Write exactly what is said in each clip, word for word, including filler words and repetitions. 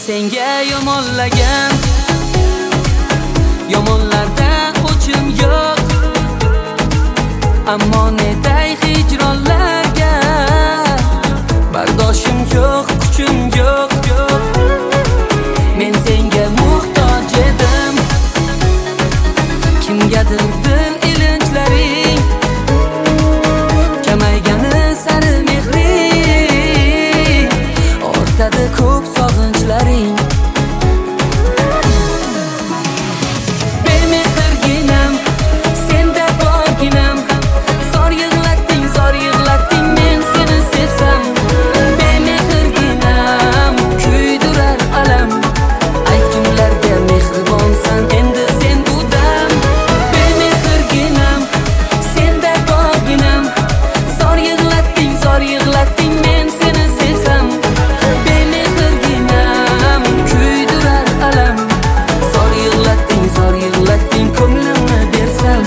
senga yomonlagan, yomonlarda o'chim yo'q. Ammo netay hijronlarga bardoshim yo'q, kuchim yo'q, yo'q. Men senga muhtoj edim, kimgadir dil ilinjlaring kamaygani sari mehring, ortadi ko'p sog'inchlaring. Bemehrginam, senda borginam, zor yig'latding, zor yig'latding, men seni sevsam. Bemehrginam, kuydirar alam, aytgimlarga mehribonsan, endi sen bu dam. Bemehrginam, senda borginam, zor yig'latding, zor yig'latding, men seni sevsam. Bemehrginam, kuydirar alam, zor yig'latding, zor yig'latding, ko'nglimni bersam.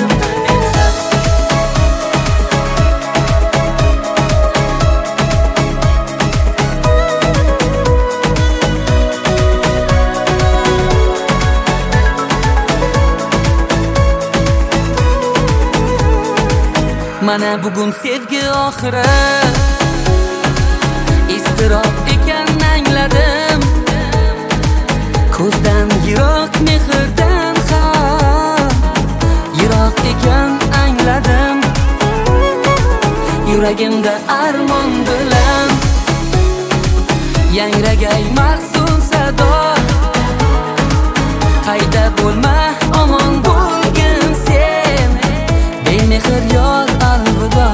Mana bugun sevgi oxiri, iztirob ekan angladim. Ko'zdan yiroq, mehrdan ham yiroq ekan angladim. Yuragimda armon bilan yangragay mahzun sado, qayda bo'lma, omon bo'lgin sen, bemehr yor, alvido.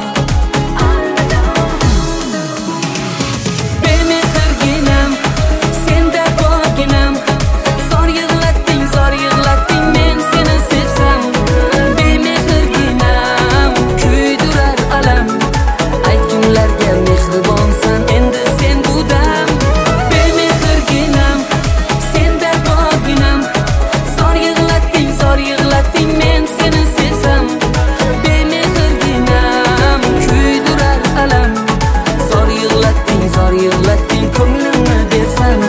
Bemehrginam, senda borginam, zor yig'latding, zor yig'latding, men seni sevsam. Bemehrginam, kuydirar alam, aytgimlarga mehribonsan, endi sen bu dam. Bemehrginam, senda borginam, zor yig'latding, zor yig'latding, men seni sevsam. Bemehrginam, kuydirar alam, zor yig'latding, zor yig'latding, ko'nglimni bersam.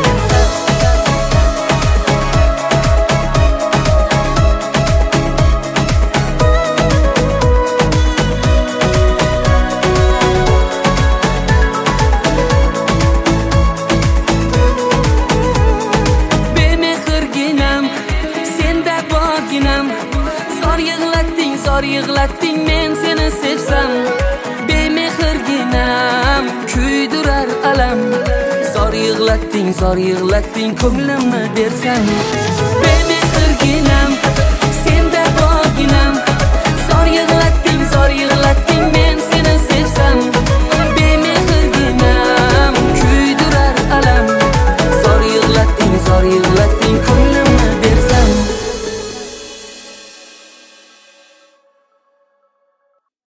Bemehrginam, senda borginam, zor yig'latding, zor yig'latding, men seni sevsam. Bemehrginam, kuydirar alam, zor yig'latding, zor yig'latding, ko'nglimni bersam.